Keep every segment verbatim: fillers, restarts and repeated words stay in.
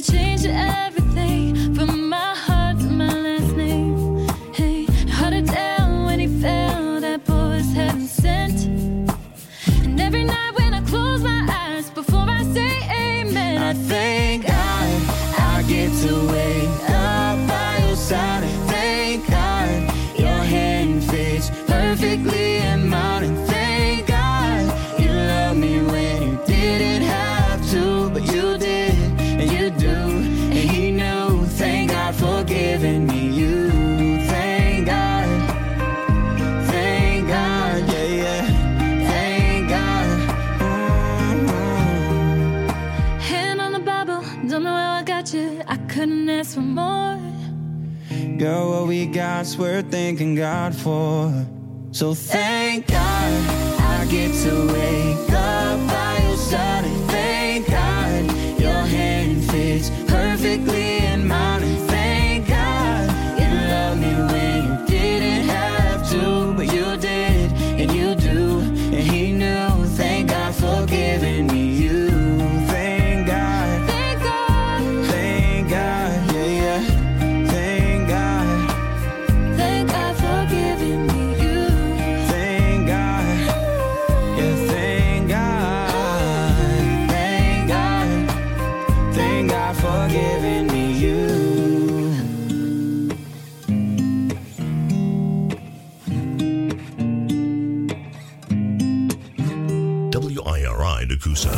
change everything from my heart to my last name. Hey, hard to tell when he fell, that boy was heaven sent. And every night when I close my eyes, before I say amen, I thank God I get to wake up by your side. And thank God your hand fits perfectly in mine. And thank God you love me when you didn't have to, but you did, and you do, and he knew. Thank God for giving me you. Thank God, thank God, yeah, yeah. Thank God. Mm-hmm. Hand on the Bible, don't know how I got you. I couldn't ask for more. Girl, what we got's worth thanking God for. So thank God I get to wake up by your side. And thank God your hand fits perfectly in mine. And thank God you love me when you didn't have to, but you did, and you do, and he knew. Thank God for giving me you. Thank God, thank God, thank God, yeah, yeah. Thank God, thank God for giving me you. Thank God, yeah, thank God, thank God, thank God for giving me you. W I R I Nakusa.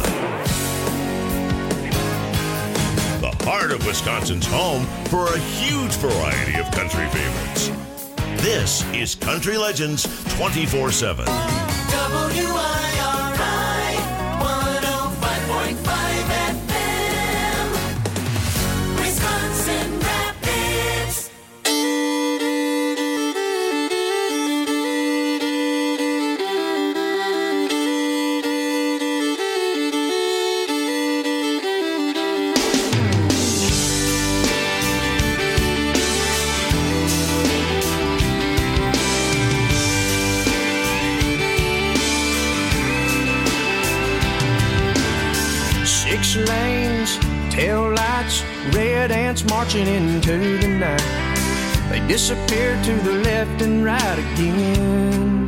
The heart of Wisconsin's home for a huge variety of country favorites. This is Country Legends twenty-four seven. W I R I one oh five point five F M, Wisconsin Rapids. Six lanes, tail lights, red ants marching into the night. They disappear to the left and right again.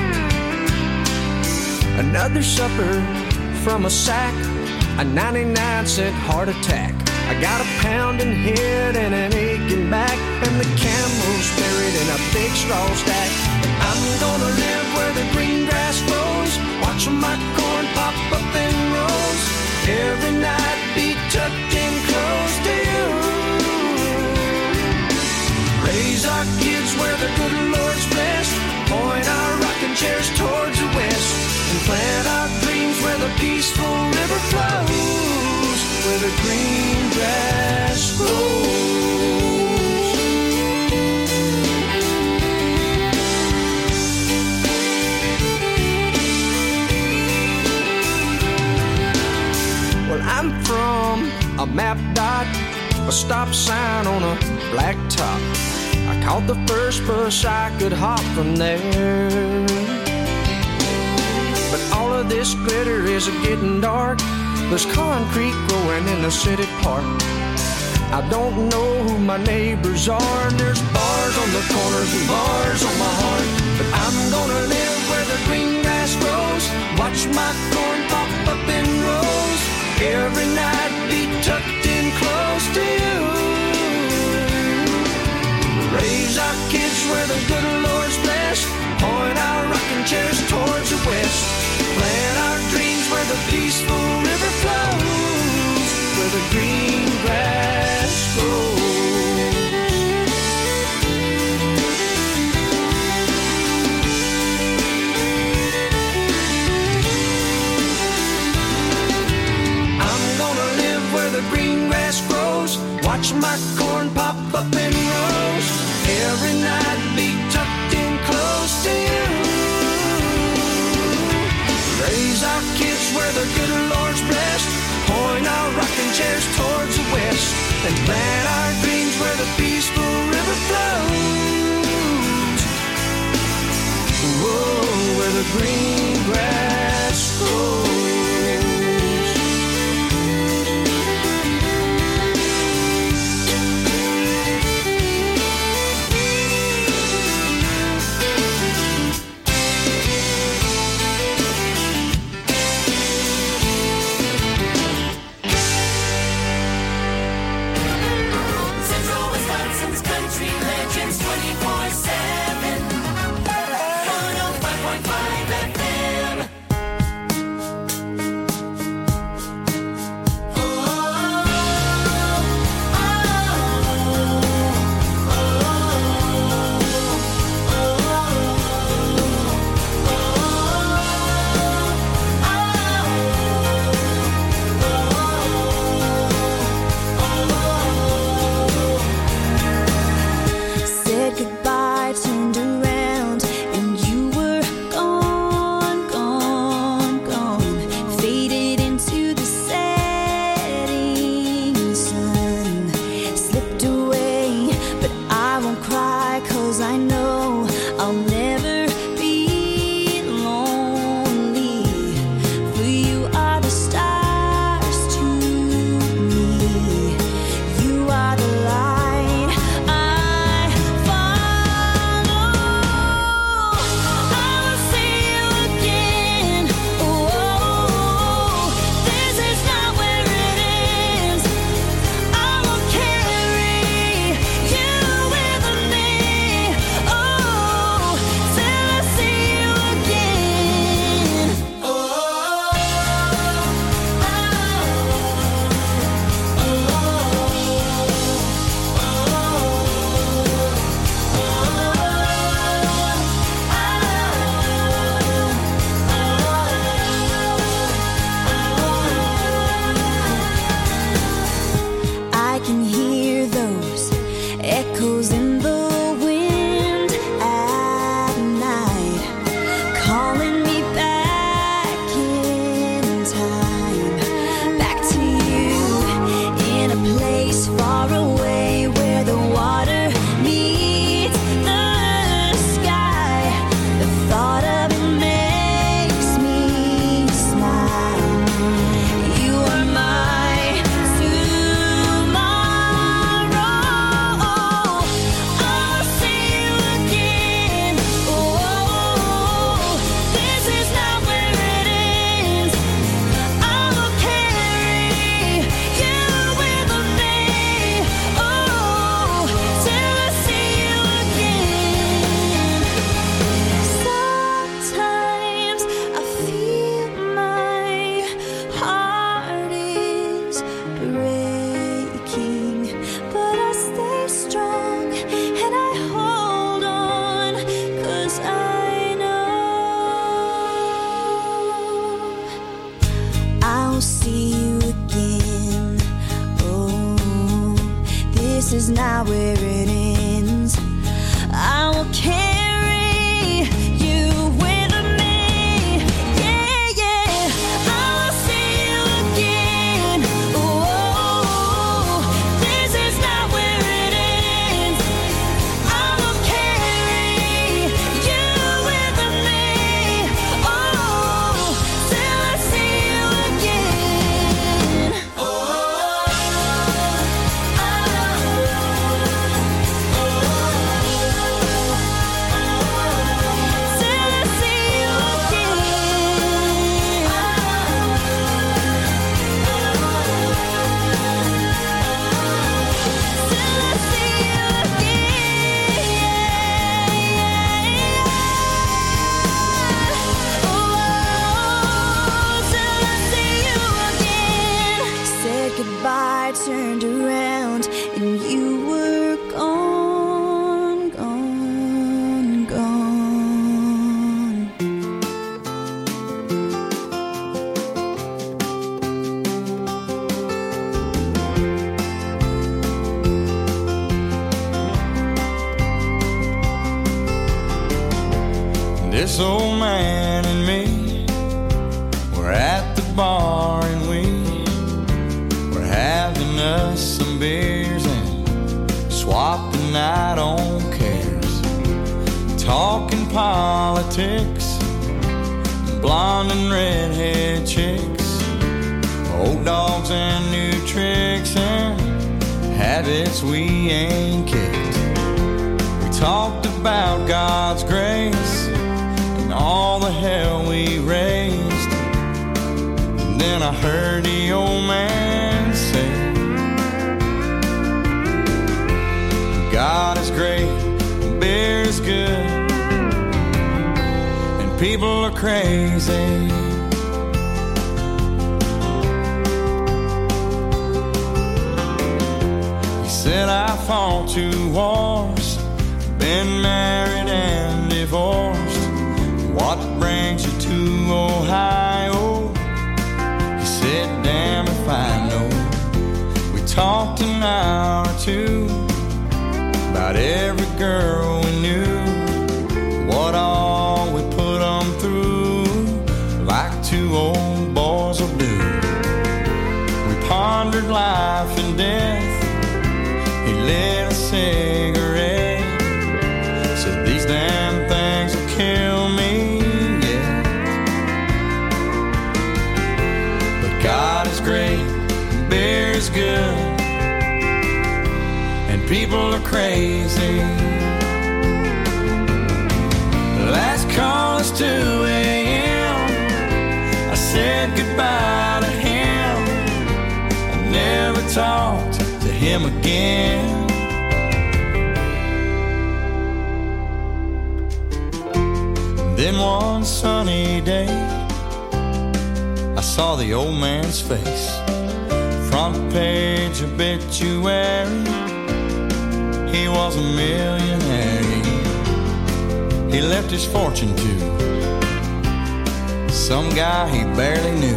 Another supper from a sack, a ninety-nine cent heart attack. I got a pounding head and an aching back, and the camel's buried in a big straw stack. I'm gonna live where the green grass grows, watching my corn pop up in rows. Every night be tucked in close to you. Raise our kids where the good Lord's blessed, point our rocking chairs towards the west, and plant our dreams where the peaceful river flows, where the green grass grows. Well, I'm from a map dot, a stop sign on a black top. I caught the first bus I could hop from there. But all of this glitter is getting dark. There's concrete growing in the city park. I don't know who my neighbors are, and there's bars on the corners and bars on my heart. But I'm gonna live where the green grass grows, watch my corn pop up in rows. Every night be tucked in close to you. Raise our kids where the good Lord's blessed, point our rocking chairs towards the west, plant our dreams where the peaceful river flows, where the green grass grows. The green grass grows, watch my corn pop up in rows. Every night be tucked in close to you. Raise our kids where the good Lord's blessed, point our rocking chairs towards the west, and plant our dreams where the peaceful river flows. Whoa, where the green grass grows. this is not where it ends. I will carry you with me. Yeah, yeah. I will see you again. Oh, this is not where it ends. I will carry you with me. Oh, till I see you again. Oh, goodbye, turned around, and you were gone, gone, gone. This old man and me were at the bar and we having us some beers and swapping out on cares, talking politics, blonde and redhead chicks, old dogs and new tricks and habits we ain't kicked. We talked about God's grace and all the hell we raised. And then I heard the old man say, God is great, beer is good, and people are crazy. He said I fought two wars, been married and divorced. What brings you to Ohio? He said, damn if I know. We talked an hour or two about every girl we knew, what all we put them through, like two old boys will do. We pondered life and death. He lit a cigarette, said these damn things will kill me, yeah. But God is great, beer is good, people are crazy. Last call is two a.m. I said goodbye to him. I never talked to him again. Then one sunny day I saw the old man's face, front page obituary. He was a millionaire. He left his fortune to some guy he barely knew.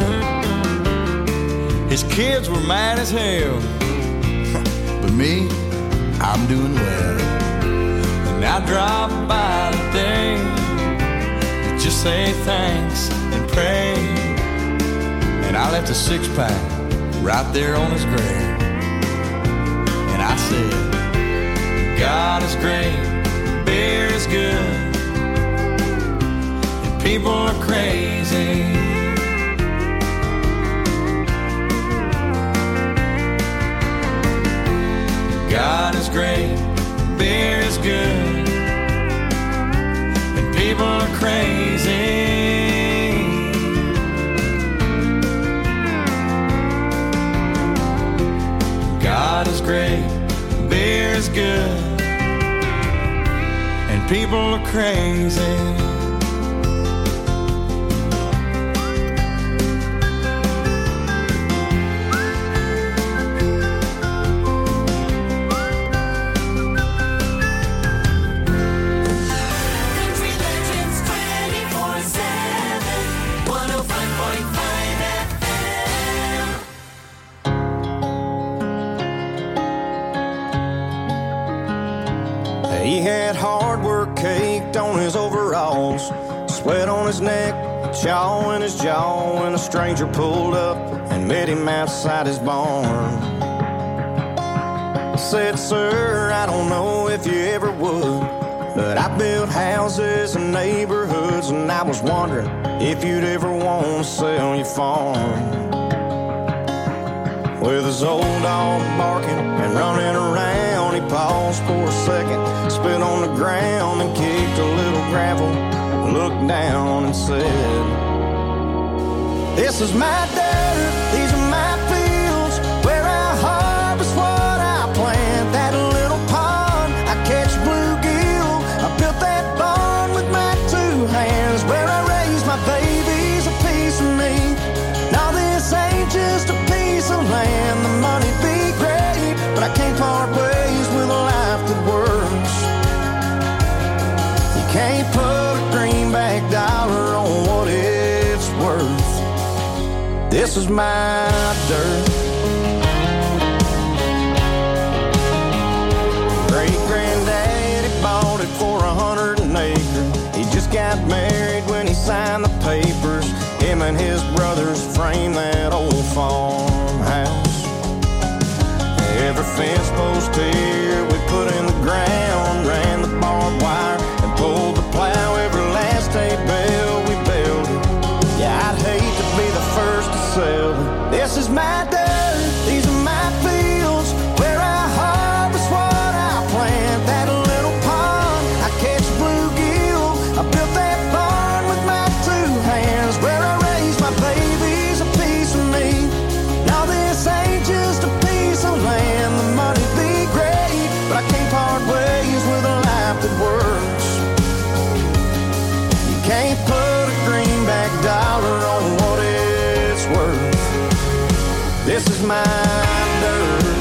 His kids were mad as hell, but me, I'm doing well. And I drop by today to just say thanks and pray. And I left a six-pack right there on his grave. And I said, God is great, beer is good, and people are crazy. God is great, beer is good, and people are crazy. God is great, beer is good, and people are crazy. He had hard work caked on his overalls, sweat on his neck, chaw in his jaw, when a stranger pulled up and met him outside his barn. Said, sir, I don't know if you ever would, but I built houses and neighborhoods, and I was wondering if you'd ever want to sell your farm. With his old dog barking and running around, he paused for a second, spit on the ground and kicked a little gravel, looked down and said, this is my dirt, these are my fields, where I harvest what I plant. That little pond, I catch bluegill, I built that barn with my two hands, where I raise my babies, a piece of me. Now this ain't just a piece of land, the money'd be great, but I can't part ways with a life that works. You can't put a greenback dollar on what it's worth. This is my dirt. Great-granddaddy bought it for a hundred an acre. He just got married when he signed the papers. Him and his brothers framed that old farmhouse. Every fence post here we put in the ground, ran the barbed wire and pulled the plow. Every last hay bale we built it. Yeah, I'd hate to be the first to sell it. This is my dirt, these are my fields, where I harvest what I plant. That little pond, I catch bluegill, I built that barn with my two hands, where I raise my babies, a piece of me. Now this ain't just a piece of land, the money'd be great, but I can't part ways with a life that works. You can't put a greenback dollar on what it's worth. This is my dirt.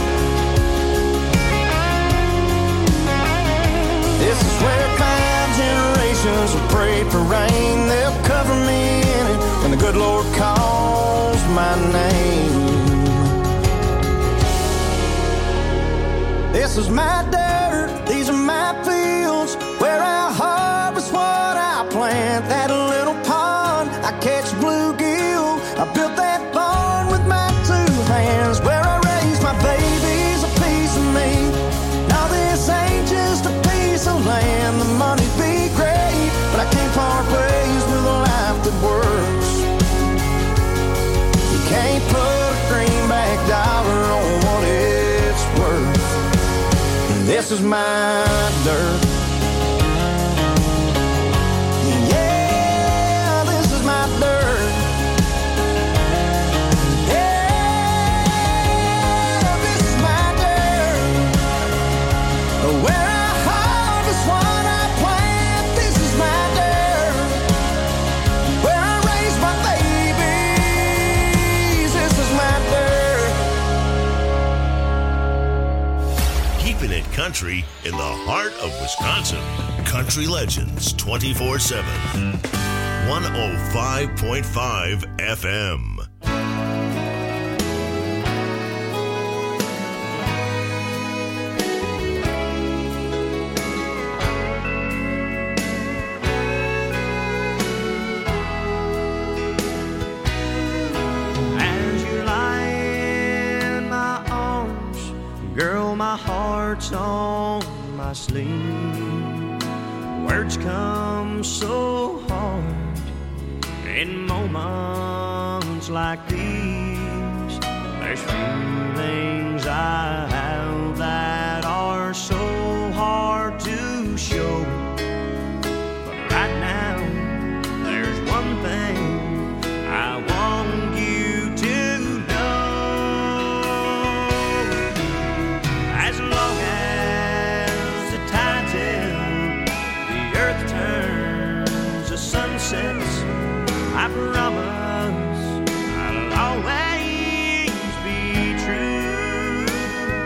This is where five generations have prayed for rain. They'll cover me in it when the good Lord calls my name. This is my dirt, these are my fields, where I harvest what I plant. That little pond, I catch bluegill, I built that barn with my two hands, where I raise my babies, a piece of me. Now this ain't just a piece of land, the money'd be great, but I can't part ways with a life that works. You can't put a greenback dollar on what it's worth. This is my dirt. Yeah, this is my dirt. Yeah, this is my dirt. Where I harvest what I plant. This is my dirt. Where I raise my babies. This is my dirt. Keeping it country in the heart of Wisconsin. Country Legends twenty-four seven. one oh five point five F M. As you lie in my arms, girl, my heart's on my sleeve. Words come so hard in moments like these. There's feelings I have that are so hard to show. But right now, there's one thing I want you to know. As long as the tide's in, the earth turns, the sun sets, I promise I'll always be true.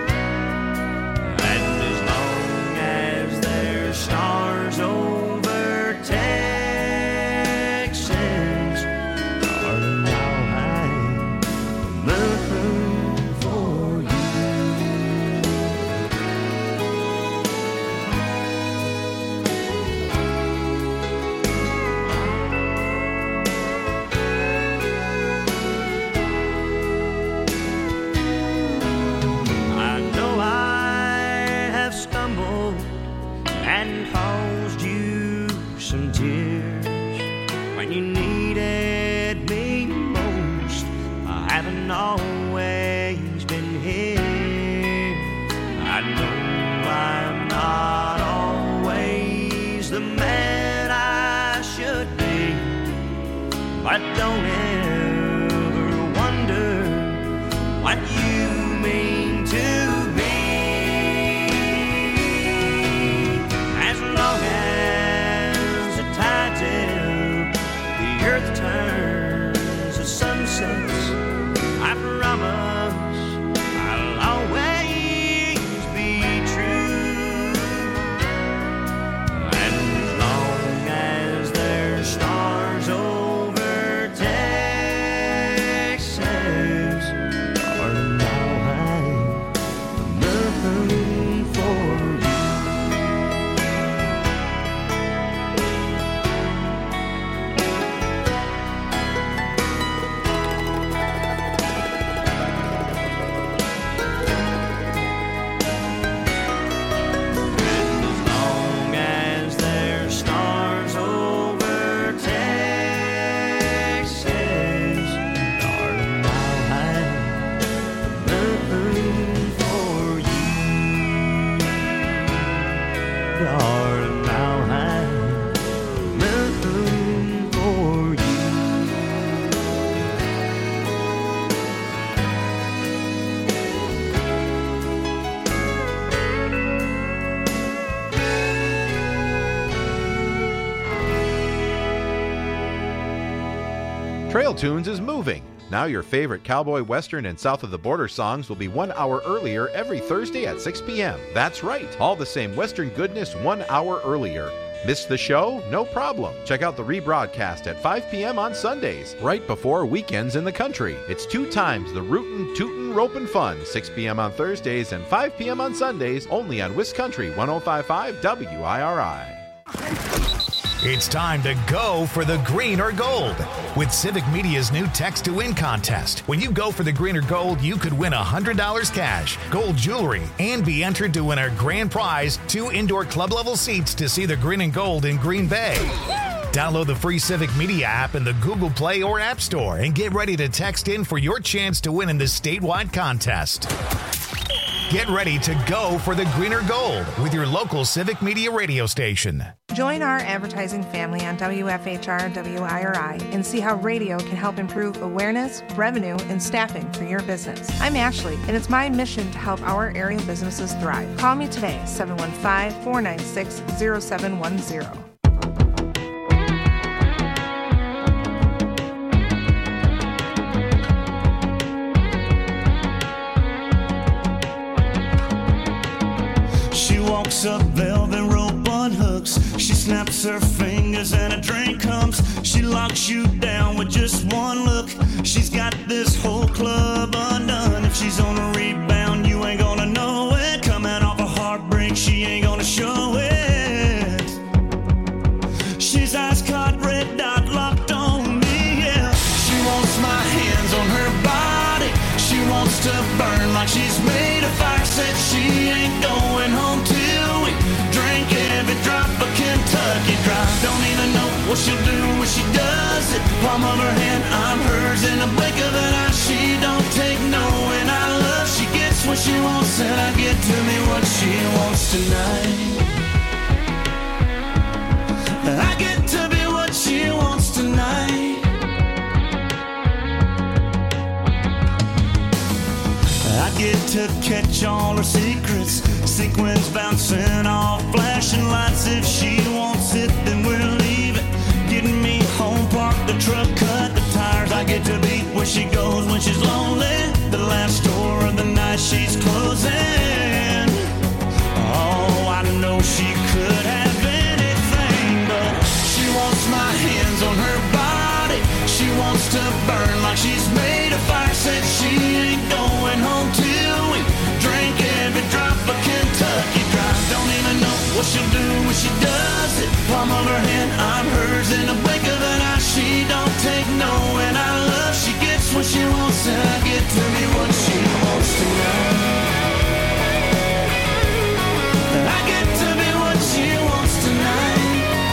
Trail Tunes is moving. Now your favorite cowboy, western, and south of the border songs will be one hour earlier every Thursday at six p.m. That's right, all the same western goodness one hour earlier. Miss the show? No problem. Check out the rebroadcast at five p.m. on Sundays, right before weekends in the country. It's two times the rootin', tootin', ropin' fun, six p.m. on Thursdays and five p.m. on Sundays, only on Wiscountry one oh five point five W I R I. It's time to go for the green or gold with Civic Media's new Text to Win contest. When you go for the green or gold, you could win one hundred dollars cash, gold jewelry, and be entered to win our grand prize, two indoor club-level seats to see the green and gold in Green Bay. Download the free Civic Media app in the Google Play or App Store and get ready to text in for your chance to win in this statewide contest. Get ready to go for the green or gold with your local Civic Media radio station. Join our advertising family on W F H R and W I R I and see how radio can help improve awareness, revenue, and staffing for your business. I'm Ashley, and it's my mission to help our area businesses thrive. Call me today, seven one five, four nine six, zero seven one zero. She walks up velvet rope on hooks. She snaps her fingers and a drink comes. She locks you down with just one look. She's got this whole club undone. If she's on a rebound, you ain't gonna know it. Coming off a heartbreak, she ain't gonna show it. She's ice caught, red dot locked on me, yeah. She wants my hands on her body. She wants to burn like she's made of fire. Said she ain't going home till we drink every drop of Kentucky Dry. Don't even know what she'll do when she does it. Palm of her hand, I'm hers in the blink of an eye. She don't take no, and I love. She gets what she wants, and I get to me what she wants tonight. I get to be what she wants tonight. I get to catch all her secrets. Sequins bouncing off flashing lights. If she wants it, then we'll leave it. Getting me home, park the truck, cut the tires. I get to be where she goes when she's lonely. The last store of the night she's closing. Oh, I know she could have anything, but she wants my hands on her body. She wants to burn like she's made of fire. Said she ain't going home till we drink every drop of Kentucky Dry. Don't even know what she'll do when she does it. Palm of her hand, I'm hers in the blink of an eye. She don't take no, and I love. She gets what she wants, and I get to me what she wants tonight. I get to be what she wants tonight.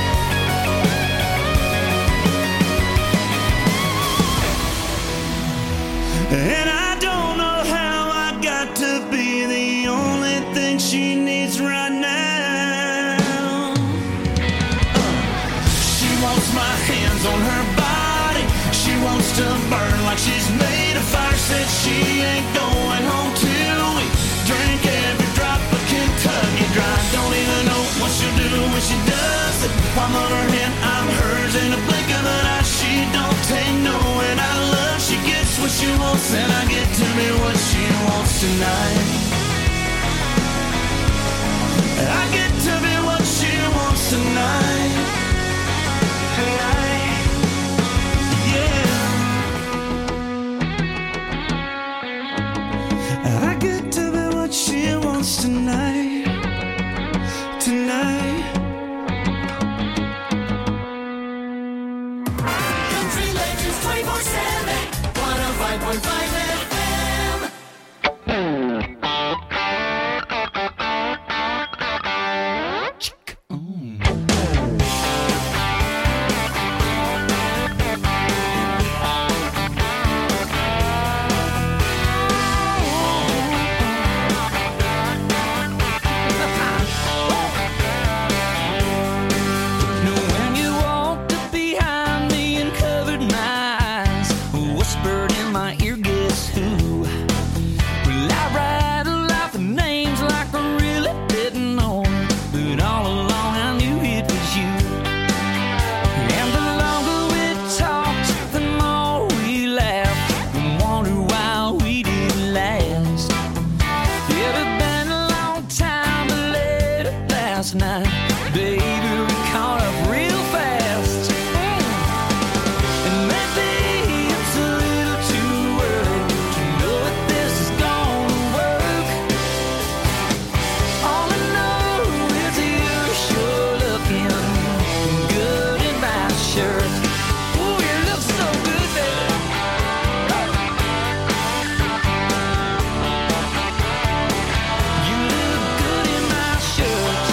And I don't know how I got to be the only thing she needs right now. Uh, she wants my hands on her body. She wants to burn like she's made of fire. Said she ain't going home till we drink every drop of Kentucky Dry. Don't even know what she'll do when she does it. Palm of her hand, I'm hers in a blink of an eye. She don't take no, and I love. She gets what she wants, and I get to be what she wants tonight. I get to be what she wants tonight. Tonight, yeah. I get to be what she wants tonight. Tonight. Country Legends twenty-four seven, one oh five point five F M. tonight. Baby, we caught up real fast. And maybe it's a little too early to know if this is gonna work. All I know is you're sure looking good in my shirt. Ooh, you look so good, baby. You look good in my shirt.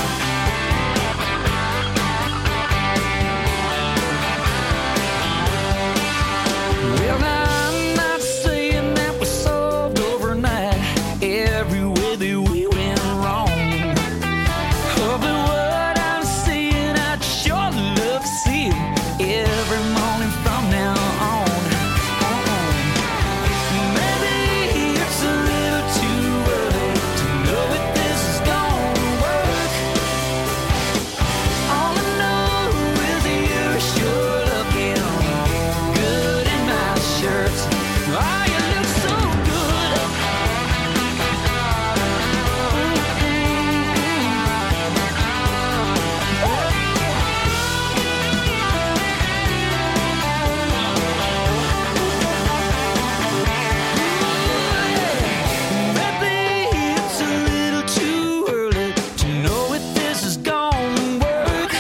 Well, I'm not saying that we solved overnight every way that we went wrong. Oh, but what I'm seeing, I'd sure love to see it every morning from now on. Maybe it's a little too early to know if this is gonna work. All I know is you're sure looking good in my shirt. Oh, you look so good. Maybe it's a little too early to know if this is gonna work.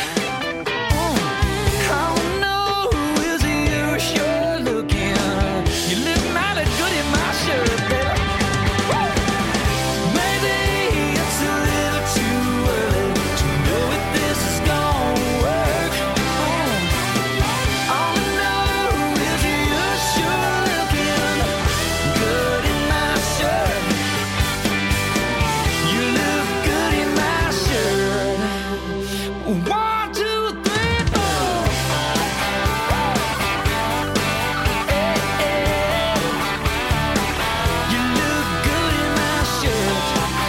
All I know is you're sure looking. You look mighty good in my shirt, baby. Maybe it's a little too early to know if this is gonna work. All I know is you're sure looking good in my shirt. You look good in my shirt. One, two, three, four. Hey, hey. You look good in my shirt.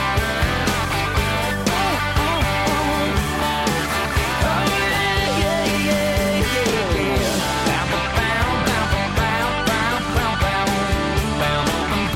Oh, oh, oh. Oh, yeah, yeah, yeah, yeah. Bow, bow, bow, bow, bow, bow, bow, bow, bow,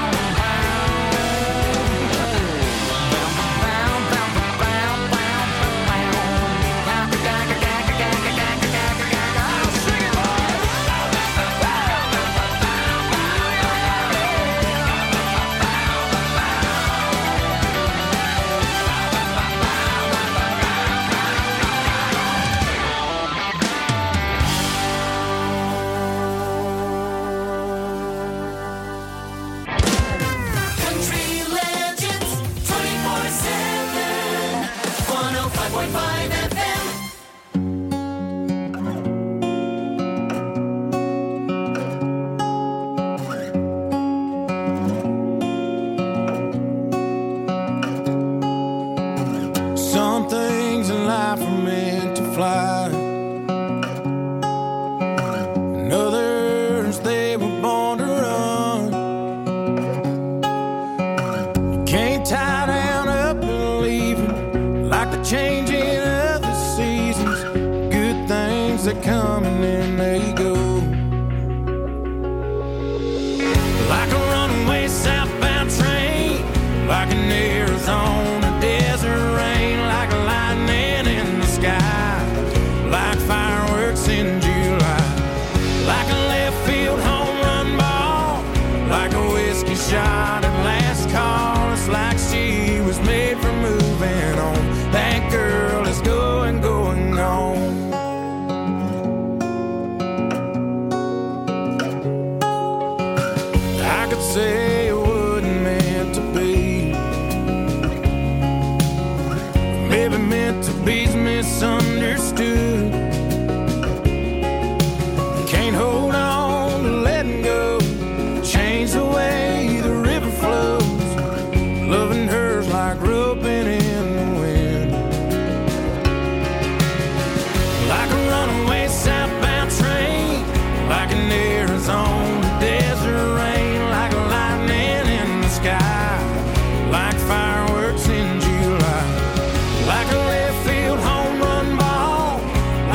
Country Legends twenty-four seven, one oh five point five F M. Some things in life are meant to fly, and others they were born to run. You can't tie down up and leave it like the changing of the seasons. Good things that come and then they go. Like a runaway southbound train, like an Arizona desert rain, like lightning in the sky, like fireworks in July, like a left field home run ball, like a whiskey shot at last call. It's like she was made for moving on. That girl is going, going on. I could say it wasn't meant to be, maybe meant to be's misunderstood. Can't hold on to letting go, change the way the river flows. Loving her's like roping in the wind, like a runaway southbound train, like an Arizona desert rain, like lightning in the sky, like fireworks in July, like a left field home run ball,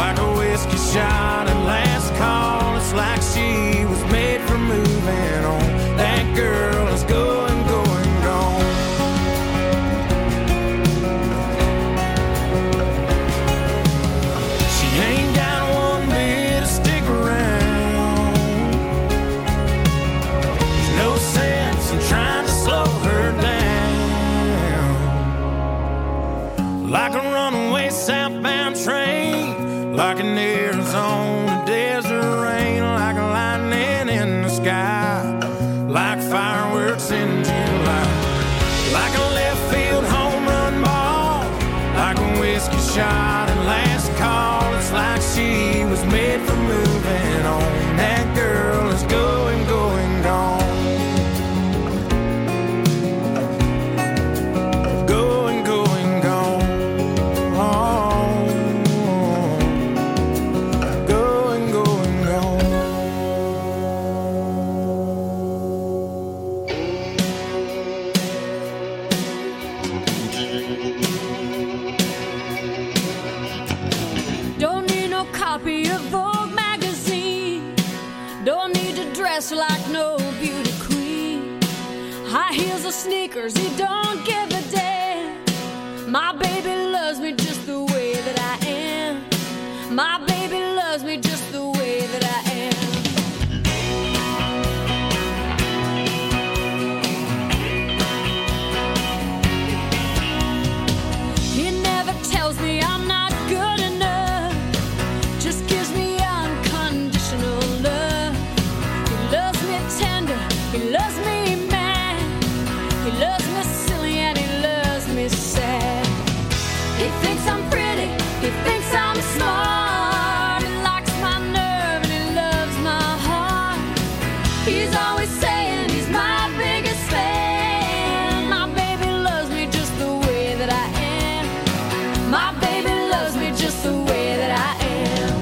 like an Arizona desert rain, like a lightning in the sky, like fireworks in July, like a left field home run ball, like a whiskey shot and last call. It's like she was made for moving on. That girl is going, going, gone. Going, going, gone. Going, going, gone. Don't need no copy of Vogue magazine. Don't need to dress like no beauty queen. High heels or sneakers, he don't give a damn. My baby loves me just the way that I am. My baby loves me just the way that I am. He never tells me I'm not good enough, just gives me unconditional love. He loves me tender, he loves me mad, he loves me silly and he loves me sad. He thinks I'm pretty, he thinks I'm smart, he likes my nerve and he loves my heart. He's always saying he's my biggest fan. My baby loves me just the way that I am. My baby loves me just the way that I am.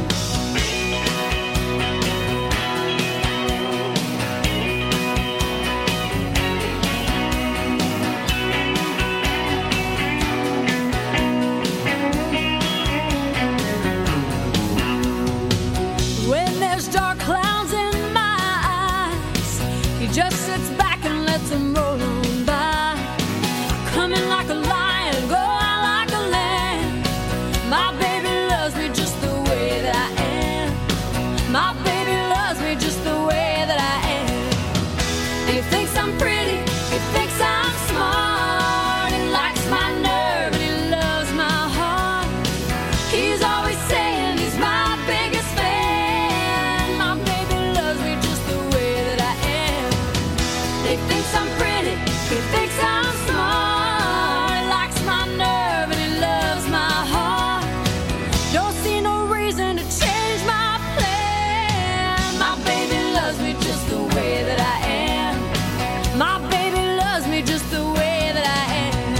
When there's dark clouds in my eyes, he just sits back and lets them roll on by. Come in like a lion, go out like a lamb. My baby loves me just the way that I am. My baby loves me just the way that I am. He thinks I'm pretty, he thinks I'm smart, he likes my nerve and he loves my heart. He's always saying he's my biggest fan. My baby loves me just the way that I am. He thinks I'm pretty, he thinks I'm smart, he likes my nerve and he loves my heart. Don't see no reason to change my plan. My baby loves me just the way that I am. My baby loves me just the way that I am.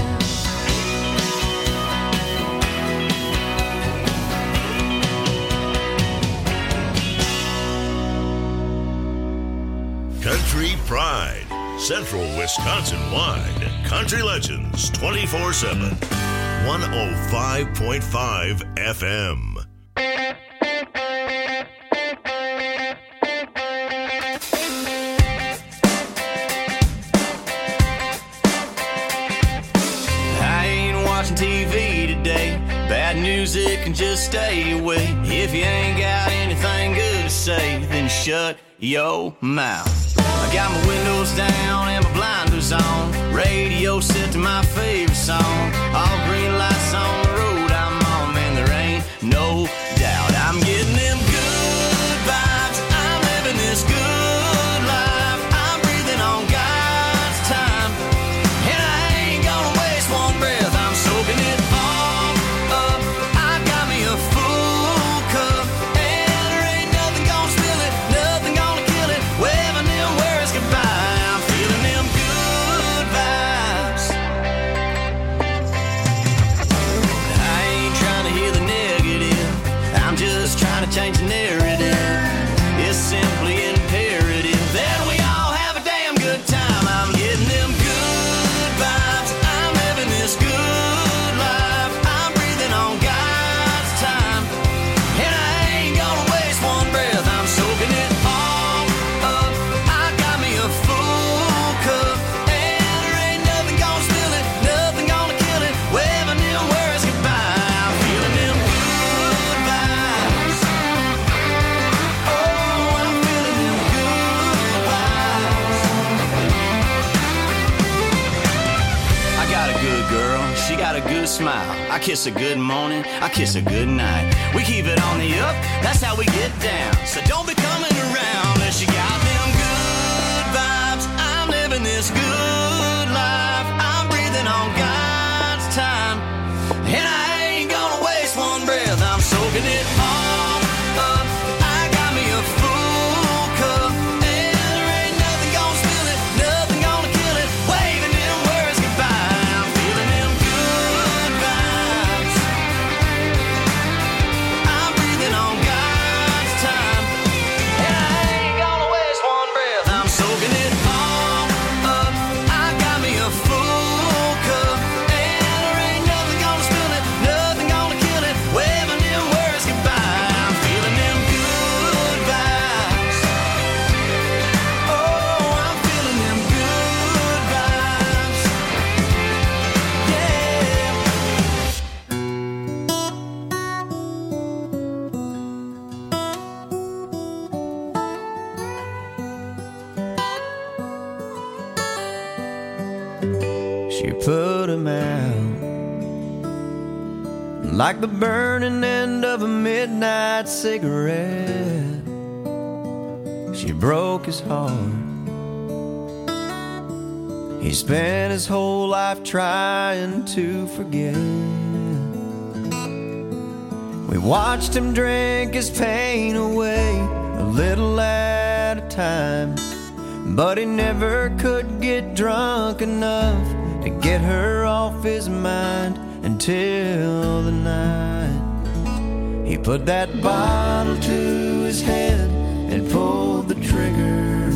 Country Pride, Central Wisconsin wide. Country Legends twenty-four seven. one oh five point five F M. I ain't watching T V today. Bad music can just stay away. If you ain't got anything good to say, then shut your mouth. I got my windows down and my blinders on. Radio set to my favorite song. All green lights on the road I'm on, man, there ain't no doubt. I'm getting them good vibes. I'm living this good life. I'm breathing on God's time, and I ain't gonna waste one breath. I'm soaking it all up. I got me a full cup, and there ain't nothing gonna spill it, nothing gonna kill it. Waving them words goodbye. I'm feeling them good vibes. I ain't trying to hear the negative, I'm just trying to change the narrative. It's simply imperative that we all have a damn good time. I'm getting them good vibes. I'm living this good life. I'm breathing on God's time, and I ain't gonna waste one breath. I'm soaking it all up. I got me a full cup, and there ain't nothing gonna spill it, nothing gonna kill it. Waving them words goodbye. I'm feeling them good vibes. girl, she got a good smile. I kiss her good morning, I kiss her good night. We keep it on the up, that's how we get down. So don't be coming around unless you got them good vibes. I'm living this good life. I'm breathing on God's time, and I ain't gonna waste one breath. I'm soaking it all up. I got me a full cup, and there ain't nothing gonna spill it, nothing gonna kill it. Waving them words goodbye. I'm feeling them good vibes. I'm breathing on God's time, and I ain't gonna waste one breath. I'm soaking it all up. I got me a full cup, and there ain't nothing gonna spill it, nothing gonna kill it. Waving them words goodbye. I'm feeling them good vibes. Oh, I'm feeling them good vibes. She put him out like the burning end of a midnight cigarette. She broke his heart. He spent his whole life trying to forget. We watched him drink his pain away a little at a time, but he never could get drunk enough to get her off his mind until the night he put that bottle to his head and pulled the trigger,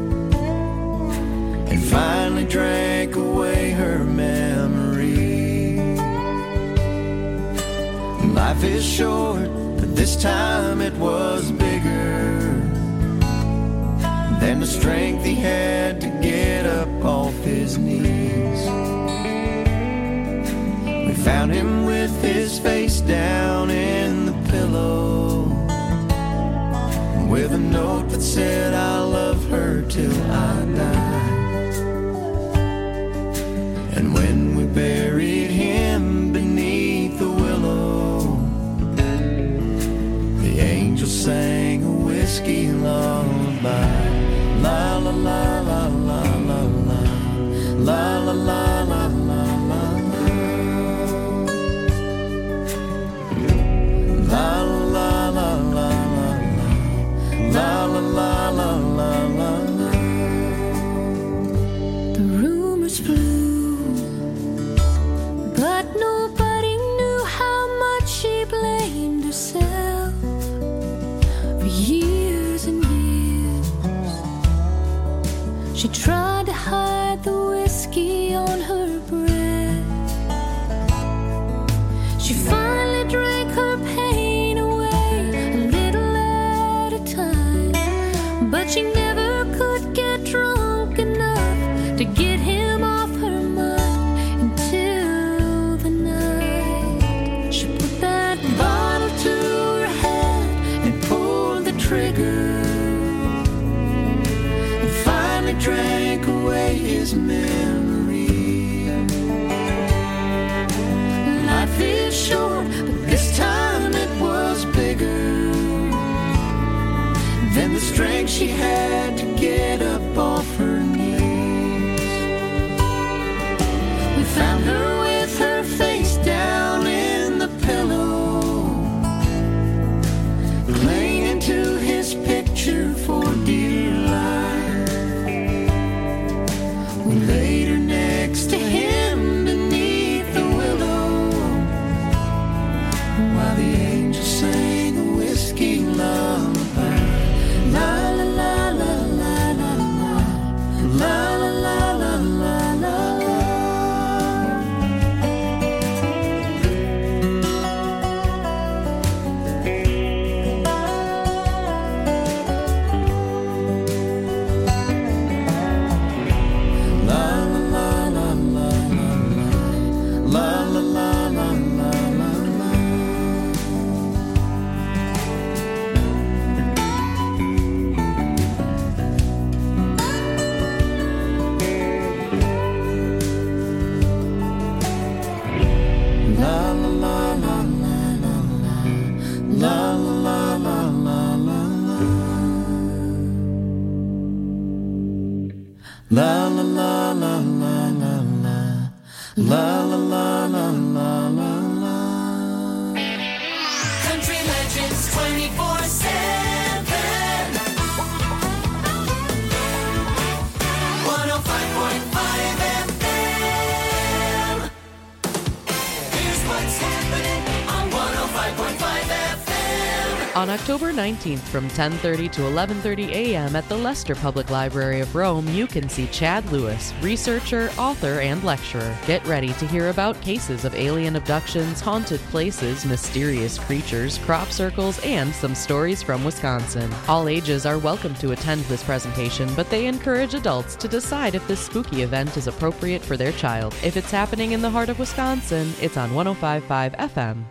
and finally drank away her memory. Life is short, but this time it was bigger than the strength he had to get up off his knees. We found him with his face down in the pillow, with a note that said, I love her till I die. And when we buried him beneath the willow, the angel sang a whiskey lullaby. La la la la la la la, la la la la la la, la la la la la, la la la la la la. The rumors flew, but nobody knew how much she blamed herself for years and years. She tried to hide the whiskey on her breath. She finally drank her pain away a little at a time, but she never could get drunk enough to get him off her mind until the night she put that bottle to her head and pulled the trigger, drank away his memory. Life is short, but this time it was bigger than the strength she had to get up off her knees. We found her with her face down in the pillow, clinging to his picture for dear life. We laid her next to him beneath the willow, while the angel sang a whiskey lullaby. La la la la la. On October nineteenth from ten thirty to eleven thirty a.m. at the Leicester Public Library of Rome, you can see Chad Lewis, researcher, author, and lecturer. Get ready to hear about cases of alien abductions, haunted places, mysterious creatures, crop circles, and some stories from Wisconsin. All ages are welcome to attend this presentation, but they encourage adults to decide if this spooky event is appropriate for their child. If it's happening in the heart of Wisconsin, it's on one oh five point five F M.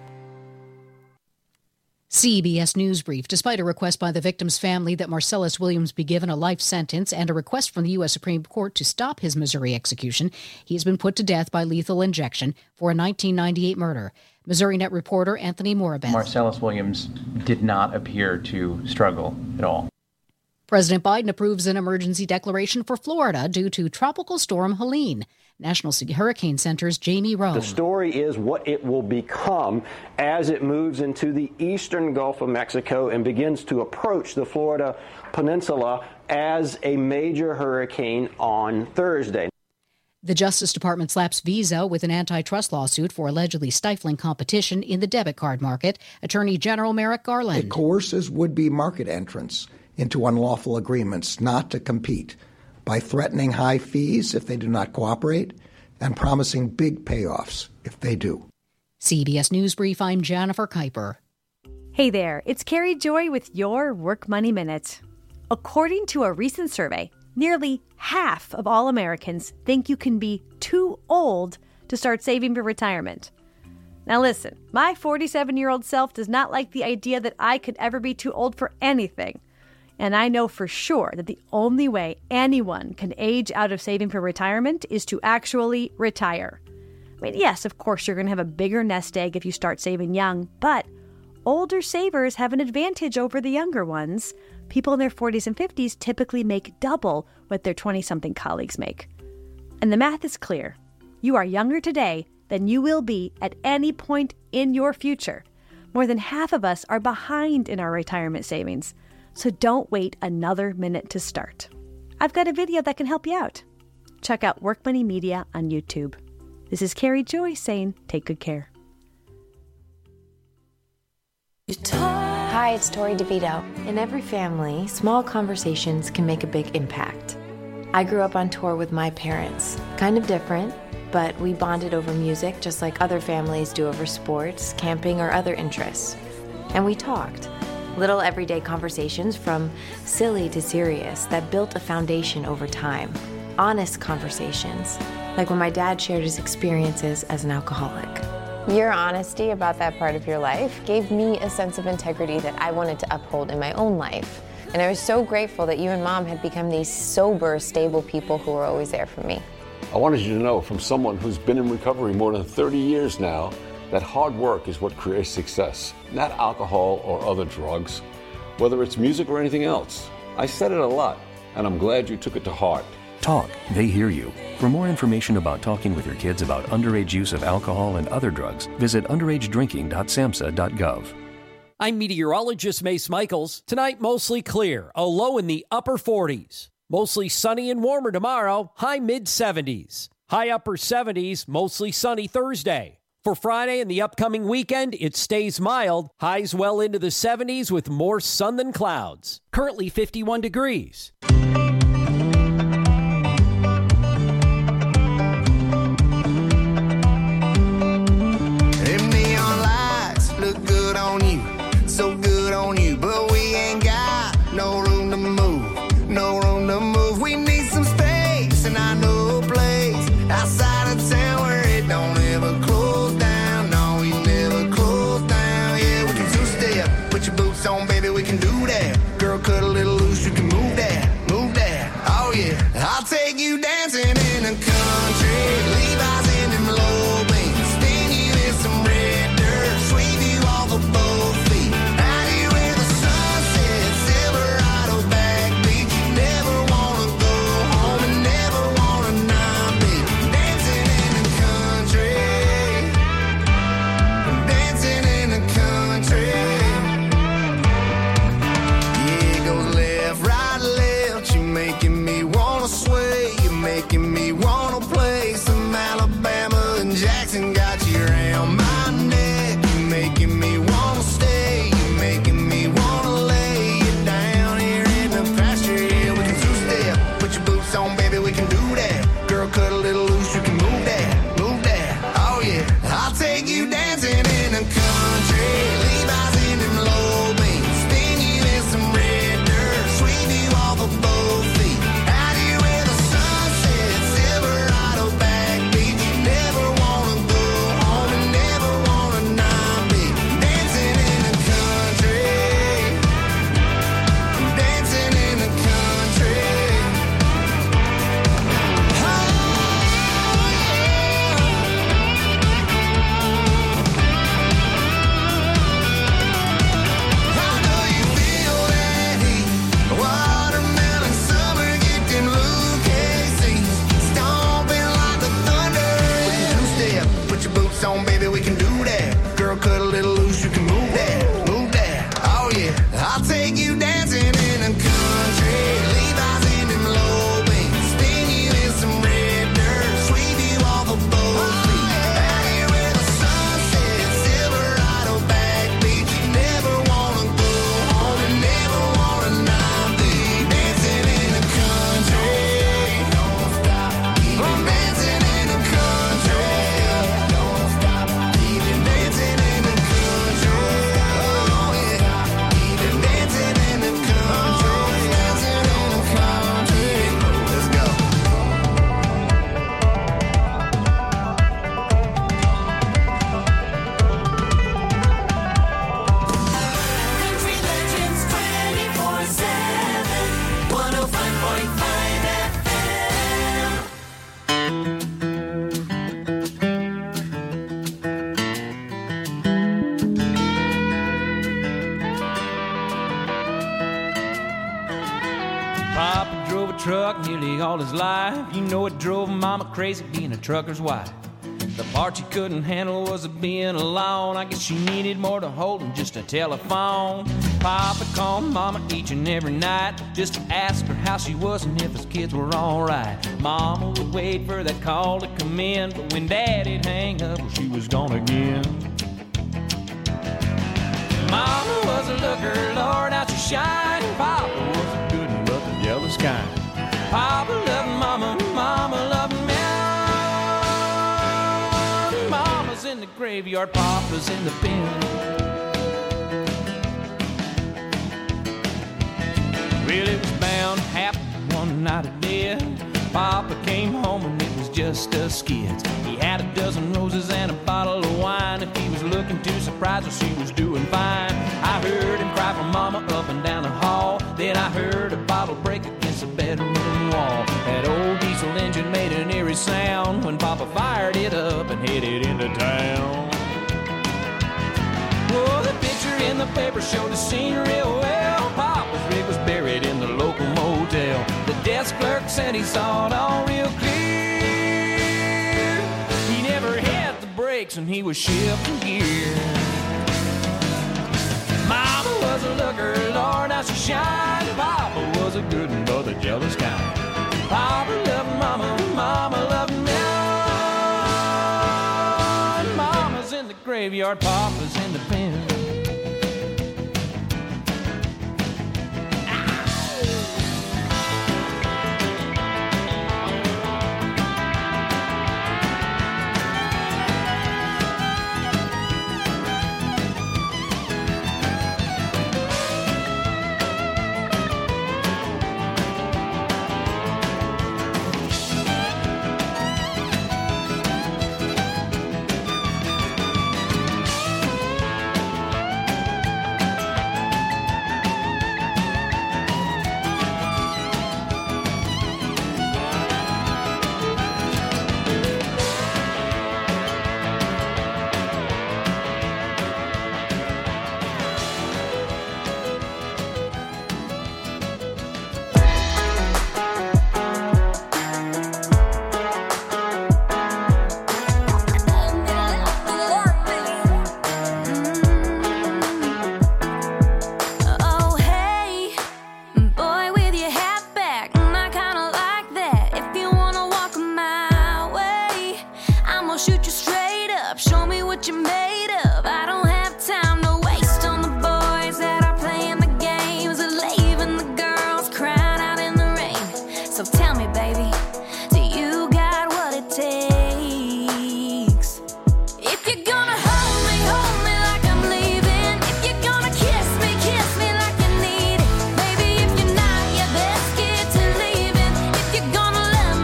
C B S News Brief. Despite a request by the victim's family that Marcellus Williams be given a life sentence and a request from the U S Supreme Court to stop his Missouri execution, he has been put to death by lethal injection for a nineteen ninety-eight murder. Missouri Net reporter Anthony Morabeth. Marcellus Williams did not appear to struggle at all. President Biden approves an emergency declaration for Florida due to Tropical Storm Helene. National Hurricane Center's Jamie Rowe. The story is what it will become as it moves into the eastern Gulf of Mexico and begins to approach the Florida Peninsula as a major hurricane on Thursday. The Justice Department slaps Visa with an antitrust lawsuit for allegedly stifling competition in the debit card market. Attorney General Merrick Garland. It coerces would-be market entrants into unlawful agreements not to compete by threatening high fees if they do not cooperate and promising big payoffs if they do. C B S News Brief, I'm Jennifer Kuiper. Hey there, it's Carrie Joy with your Work Money Minute. According to a recent survey, nearly half of all Americans think you can be too old to start saving for retirement. Now listen, my forty-seven-year-old self does not like the idea that I could ever be too old for anything. And I know for sure that the only way anyone can age out of saving for retirement is to actually retire. I mean, yes, of course, you're going to have a bigger nest egg if you start saving young, but older savers have an advantage over the younger ones. People in their forties and fifties typically make double what their twenty-something colleagues make. And the math is clear. You are younger today than you will be at any point in your future. More than half of us are behind in our retirement savings. So don't wait another minute to start. I've got a video that can help you out. Check out Work Money Media on YouTube. This is Carrie Joy saying take good care. Hi, it's Tori DeVito. In every family, small conversations can make a big impact. I grew up on tour with my parents. Kind of different, but we bonded over music just like other families do over sports, camping, or other interests. And we talked. Little everyday conversations from silly to serious that built a foundation over time. Honest conversations, like when my dad shared his experiences as an alcoholic. Your honesty about that part of your life gave me a sense of integrity that I wanted to uphold in my own life. And I was so grateful that you and Mom had become these sober, stable people who were always there for me. I wanted you to know from someone who's been in recovery more than thirty years now that hard work is what creates success, not alcohol or other drugs, whether it's music or anything else. I said it a lot, and I'm glad you took it to heart. Talk, they hear you. For more information about talking with your kids about underage use of alcohol and other drugs, visit underage drinking dot samhsa dot gov. I'm meteorologist Mace Michaels. Tonight, mostly clear, a low in the upper forties. Mostly sunny and warmer tomorrow, high mid seventies. High upper seventies, mostly sunny Thursday. For Friday and the upcoming weekend, it stays mild. Highs well into the seventies with more sun than clouds. Currently fifty-one degrees. Them neon lights look good on you, so good on you, but we ain't got no room to move, no room to move. We need some space, and I know a place outside of town where it don't ever close down. No, we never close down. Yeah, we can two-step, put your boots on, baby, we can do that. Girl, cut a little loose, you can move that, move that. Oh yeah, I'll take you dancing in the country, Levi's in them low beams, spin you in some red dirt, sweep you off of both feet, out here where the sun sets, Silverado backbeat. You never wanna go home and never wanna not be dancing in the country, dancing in the country. Yeah, it goes left, right, left. You making me wanna sway, you making me wanna play some Alabama and Jackson. Got you around my neck, you making me wanna stay, you making me wanna his life. You know it drove Mama crazy being a trucker's wife. The part she couldn't handle was being alone. I guess she needed more to hold than just a telephone. Papa called Mama each and every night just to ask her how she was and if his kids were alright. Mama would wait for that call to come in, but when Daddy'd hang up, well, she was gone again. Mama was a looker, Lord, how she shined. Papa was a good one, but the jealous kind. Papa loved Mama, Mama loved me. Mama's in the graveyard, Papa's in the pen. Well, it was bound to happen one night of death. Papa came home and it was just us skids. He had a dozen roses and a bottle of wine. If he was looking to surprise her, she was doing fine. I heard him cry for Mama up and down the hall. Then I heard a bottle break against the bedroom wall. That old diesel engine made an eerie sound when Papa fired it up and headed into town. Oh, the picture in the paper showed the scene real well. Papa's rig was buried in the local motel. The desk clerk said he saw it all real clear. He never hit the brakes and he was shifting gear. Mama was a looker, Lord, how she shined. Papa was a good one, but the jealous kind. Papa loved Mama, Mama loved me. Mama's in the graveyard, Papa's in the pen.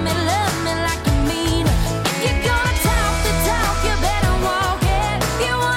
You want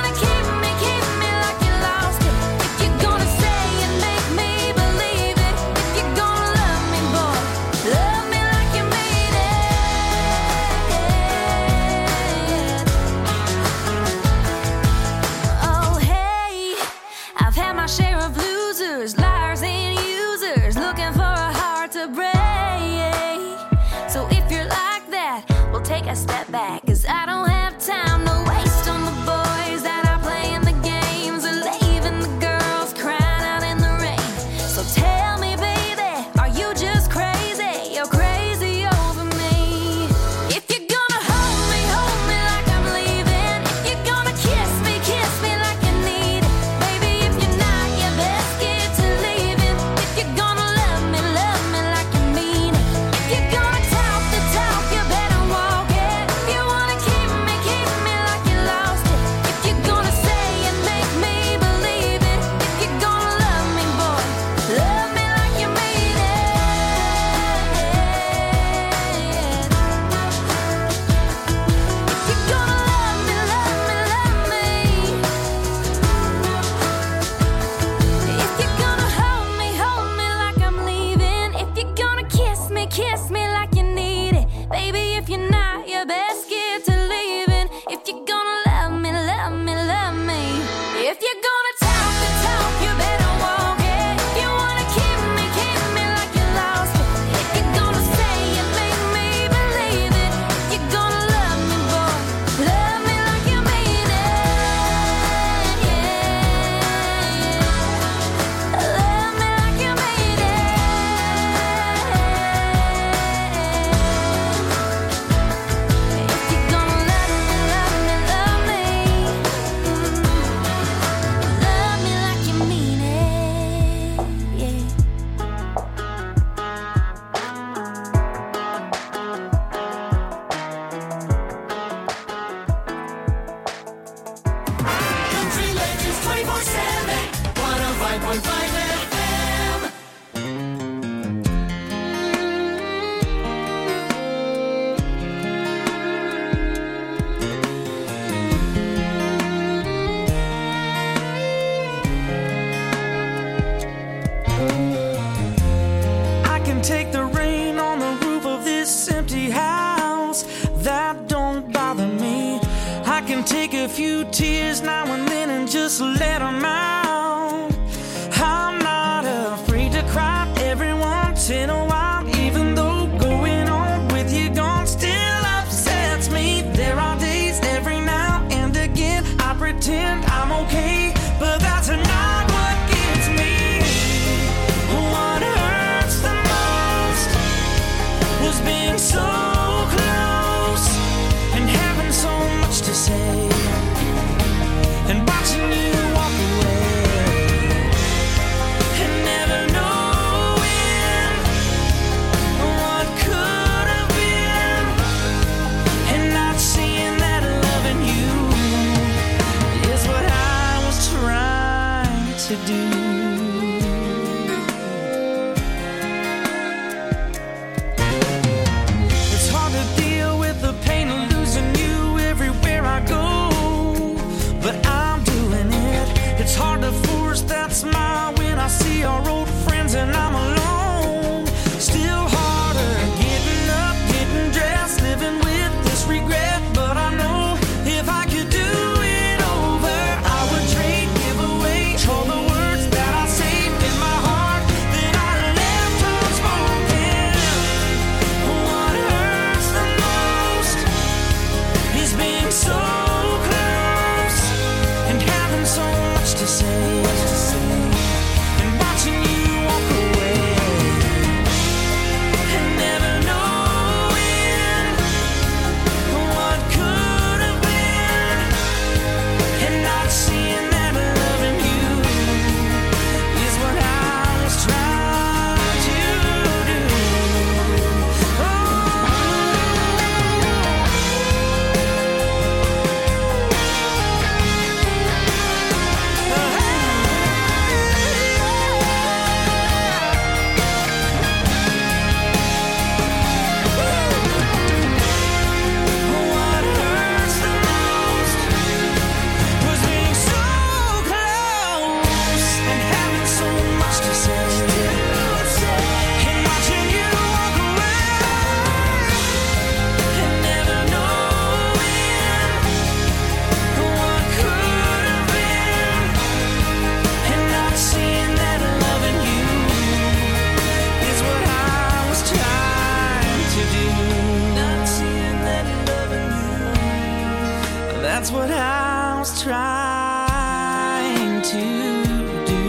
take a few tears now and then and just let them out. I'm not afraid to cry every once in a while, even though going on with you gone still upsets me. There are days every now and again I pretend I'm okay, but that's not what gets me. What hurts the most was being so close and having so much to say and watching you walk away and never knowing what could have been and not seeing that loving you is what I was trying to do. It's hard to deal with the pain of losing you everywhere I go, but I'm doing it. It's hard to force that smile when I see our old friends and I'm alone. Still harder getting up, getting dressed, living with this regret. But I know if I could do it over, I would trade, give away all the words that I saved in my heart that I left unspoken. What hurts the most is being so close and having so much to say and watching you walk away and never knowing what could have been and not seeing that loving you is what I was trying to do. What hurts the most was being so close and having so much to say and watching you walk away and never knowing what could have been and not seeing that loving you is what I was trying to do. Not seeing that loving you, that's what I was trying to do.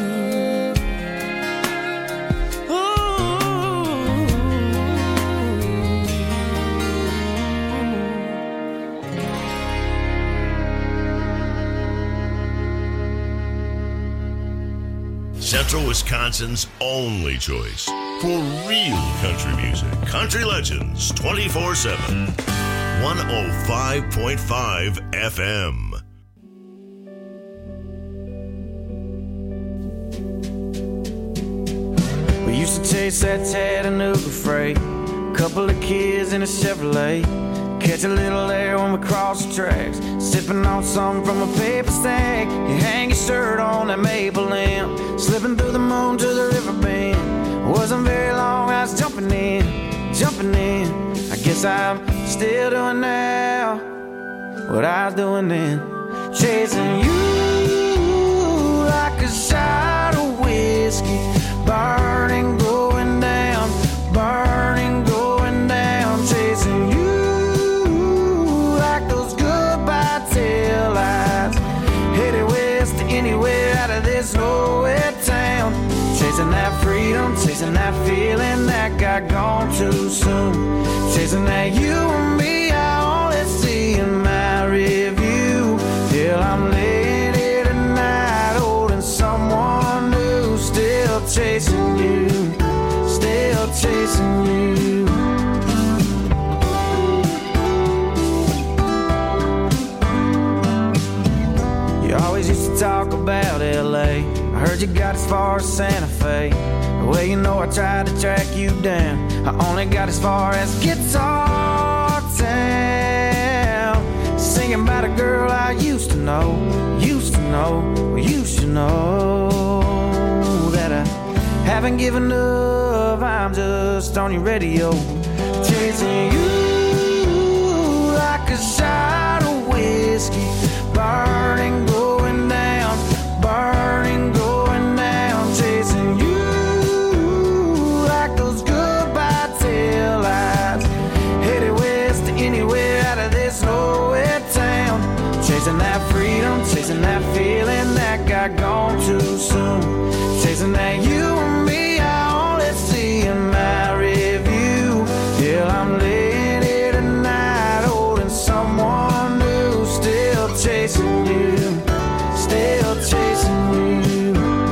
Central Wisconsin's only choice for real country music. Country Legends twenty-four seven. one oh five point five F M. We used to chase that Chattanooga freight, couple of kids in a Chevrolet, catch a little air when we cross the tracks, sipping on something from a paper stack. You hang your shirt on that maple limb, slipping through the moon to the river bend. Wasn't very long, I was jumping in, jumping in. I guess I'm still doing now what I was doing then, chasing you like a shot of whiskey, burning, going down, burning, going down, chasing you like those goodbye tail lights, headed west to anywhere out of this nowhere town, chasing that freedom, chasing that feeling that got gone too soon, chasing that you and me I only see in my review, till I'm laying here tonight holding someone new, still chasing you, still chasing you. You always used to talk about L A, I heard you got as far as Santa Fe. Well, you know I tried to track you down, I only got as far as Guitar Town, singing about a girl I used to know, used to know, well, you should know that I haven't given up, I'm just on your radio, chasing you like a shot of wind, whiskey. Burning, going down, burning, going down, chasing you like those goodbye taillights. Headed west to anywhere out of this nowhere town. Chasing that freedom, chasing that feeling that got gone too soon. Chasing that you and me I only see in my review. Yeah, I'm laying here tonight holding someone new, still chasing you.